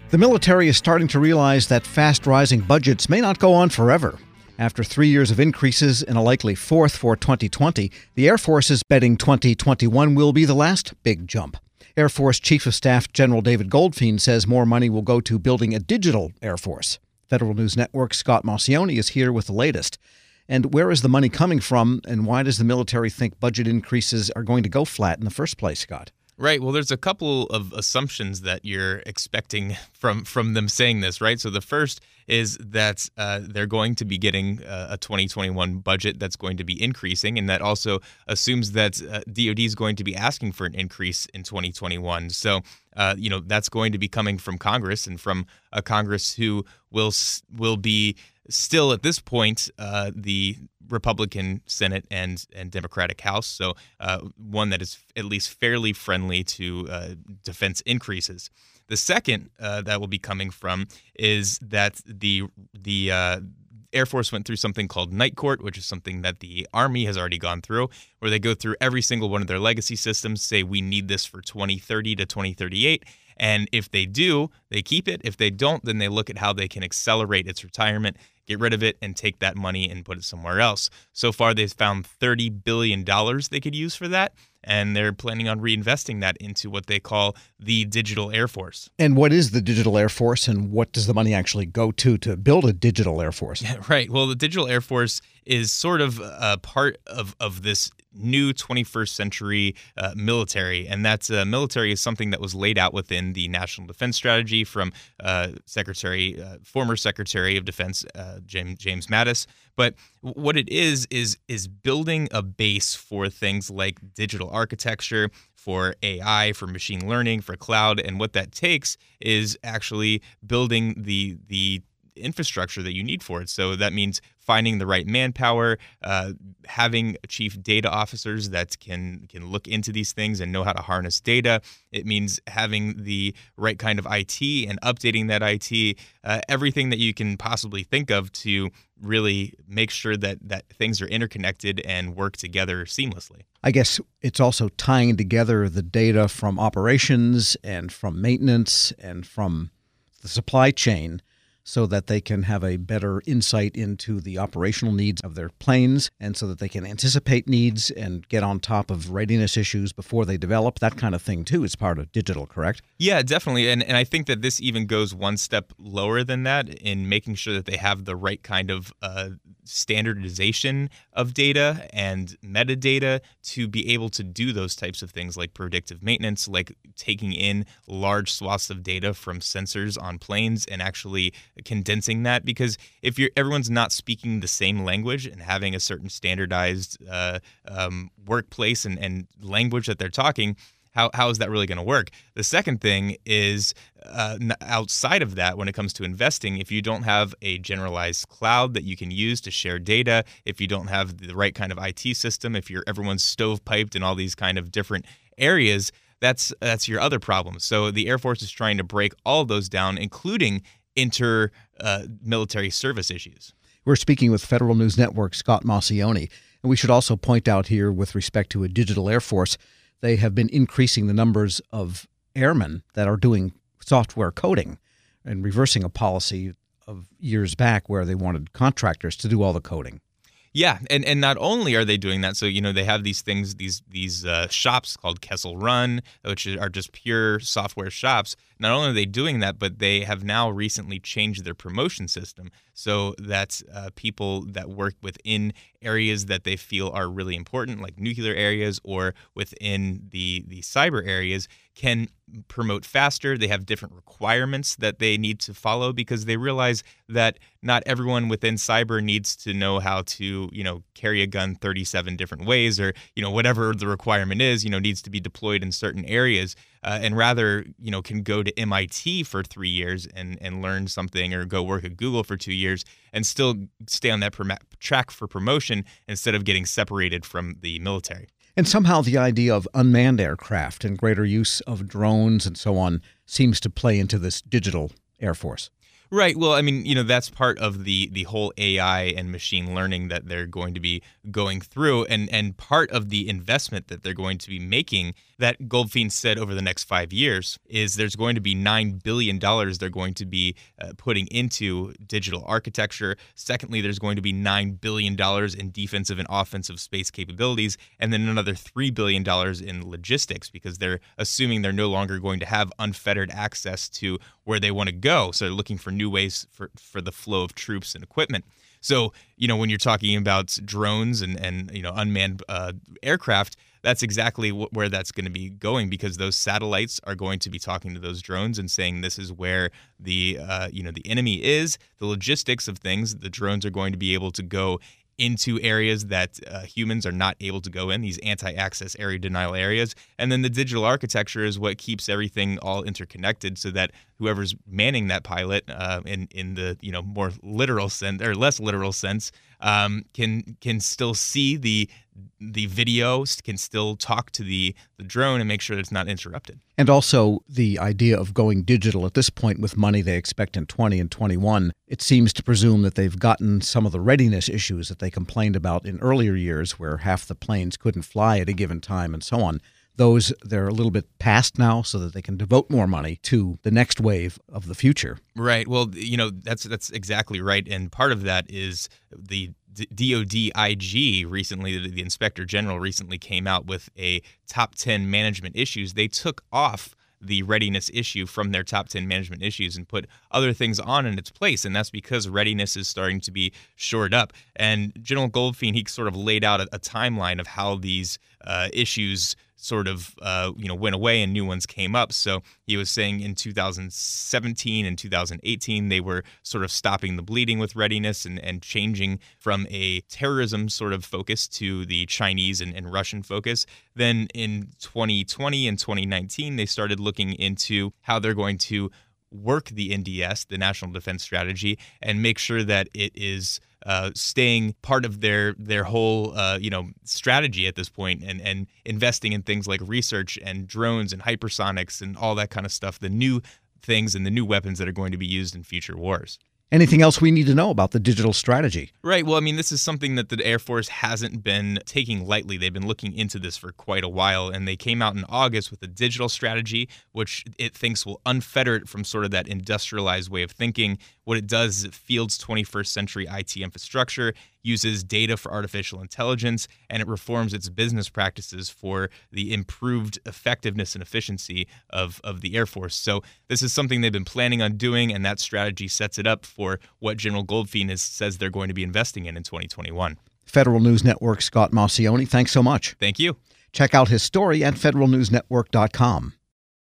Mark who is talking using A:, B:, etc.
A: The military is starting to realize that fast-rising budgets may not go on forever. After 3 years of increases and a likely fourth for 2020, the Air Force is betting 2021 will be the last big jump. Air Force Chief of Staff General David Goldfein says more money will go to building a digital Air Force. Federal News Network's Scott Maucione is here with the latest. And where is the money coming from, and why does the military think budget increases are going to go flat in the first place, Scott?
B: Right. Well, there's a couple of assumptions that you're expecting from them saying this, right? So the first is that they're going to be getting a 2021 budget that's going to be increasing, and that also assumes that DoD is going to be asking for an increase in 2021. So, that's going to be coming from Congress, and from a Congress who will be still at this point the Republican Senate and Democratic House, so one that is at least fairly friendly to defense increases. The second that will be coming from is that the Air Force went through something called Night Court, which is something that the Army has already gone through, where they go through every single one of their legacy systems, say we need this for 2030 to 2038. And if they do, they keep it. If they don't, then they look at how they can accelerate its retirement, get rid of it, and take that money and put it somewhere else. So far, they've found $30 billion they could use for that, and they're planning on reinvesting that into what they call the Digital Air Force.
A: And what is the Digital Air Force, and what does the money actually go to build a Digital Air Force?
B: Yeah, right. Well, the Digital Air Force is sort of a part of this new 21st century military, and that military is something that was laid out within the National Defense Strategy from former Secretary of Defense James Mattis. But what it is building a base for things like digital architecture, for AI, for machine learning, for cloud, and what that takes is actually building the infrastructure that you need for it. So that means finding the right manpower, having chief data officers that can look into these things and know how to harness data. It means having the right kind of IT and updating that IT, everything that you can possibly think of to really make sure that things are interconnected and work together seamlessly.
A: I guess it's also tying together the data from operations and from maintenance and from the supply chain, so that they can have a better insight into the operational needs of their planes, and so that they can anticipate needs and get on top of readiness issues before they develop. That kind of thing, too, is part of digital, correct?
B: Yeah, definitely. And I think that this even goes one step lower than that in making sure that they have the right kind of standardization of data and metadata to be able to do those types of things like predictive maintenance, like taking in large swaths of data from sensors on planes and actually condensing that. Because if everyone's not speaking the same language and having a certain standardized workplace and language that they're talking, how is that really going to work? The second thing is outside of that, when it comes to investing, if you don't have a generalized cloud that you can use to share data, if you don't have the right kind of IT system, if everyone's stovepiped in all these kind of different areas, that's your other problem. So the Air Force is trying to break all of those down, including military service issues.
A: We're speaking with Federal News Network Scott Maucione. And we should also point out here, with respect to a Digital Air Force, they have been increasing the numbers of airmen that are doing software coding and reversing a policy of years back where they wanted contractors to do all the coding.
B: Yeah, and not only are they doing that, so they have these things, these shops called Kessel Run, which are just pure software shops. Not only are they doing that, but they have now recently changed their promotion system so that people that work within areas that they feel are really important, like nuclear areas or within the cyber areas, can promote faster. They have different requirements that they need to follow because they realize that not everyone within cyber needs to know how to, carry a gun 37 different ways, or, whatever the requirement is, needs to be deployed in certain areas, and rather, can go to MIT for 3 years and learn something, or go work at Google for 2 years and still stay on that track for promotion instead of getting separated from the military.
A: And somehow the idea of unmanned aircraft and greater use of drones and so on seems to play into this Digital Air Force.
B: Right. Well, I mean, that's part of the whole AI and machine learning that they're going to be going through, and part of the investment that they're going to be making that Goldfein said over the next 5 years is there's going to be $9 billion they're going to be putting into digital architecture. Secondly, there's going to be $9 billion in defensive and offensive space capabilities, and then another $3 billion in logistics, because they're assuming they're no longer going to have unfettered access to where they want to go. So they're looking for new ways for the flow of troops and equipment. So, when you're talking about drones and unmanned aircraft, that's exactly where that's going to be going, because those satellites are going to be talking to those drones and saying this is where the enemy is. The logistics of things, the drones are going to be able to go into areas that humans are not able to go in, these anti-access area denial areas. And then the digital architecture is what keeps everything all interconnected, so that whoever's manning that pilot in the more literal sense or less literal sense can still see the video, can still talk to the drone and make sure that it's not interrupted.
A: And also the idea of going digital at this point with money they expect in 20 and 21, it seems to presume that they've gotten some of the readiness issues that they complained about in earlier years, where half the planes couldn't fly at a given time and so on. Those, they're a little bit past now, so that they can devote more money to the next wave of the future.
B: Right. Well, that's exactly right. And part of that is the DoD IG recently, the Inspector General recently came out with a top 10 management issues. They took off the readiness issue from their top 10 management issues and put other things on in its place. And that's because readiness is starting to be shored up. And General Goldfein, he sort of laid out a timeline of how these issues sort of went away and new ones came up. So he was saying in 2017 and 2018, they were sort of stopping the bleeding with readiness and changing from a terrorism sort of focus to the Chinese and Russian focus. Then in 2020 and 2019, they started looking into how they're going to work the NDS, the National Defense Strategy, and make sure that it is staying part of their whole strategy at this point, and investing in things like research and drones and hypersonics and all that kind of stuff, the new things and the new weapons that are going to be used in future wars.
A: Anything else we need to know about the digital strategy?
B: Right. Well, I mean, this is something that the Air Force hasn't been taking lightly. They've been looking into this for quite a while, and they came out in August with a digital strategy, which it thinks will unfetter it from sort of that industrialized way of thinking. What it does is it fields 21st century IT infrastructure, uses data for artificial intelligence, and it reforms its business practices for the improved effectiveness and efficiency of the Air Force. So this is something they've been planning on doing, and that strategy sets it up for what General Goldfein says they're going to be investing in 2021.
A: Federal News Network Scott Maucione, thanks so much.
B: Thank you.
A: Check out his story at federalnewsnetwork.com.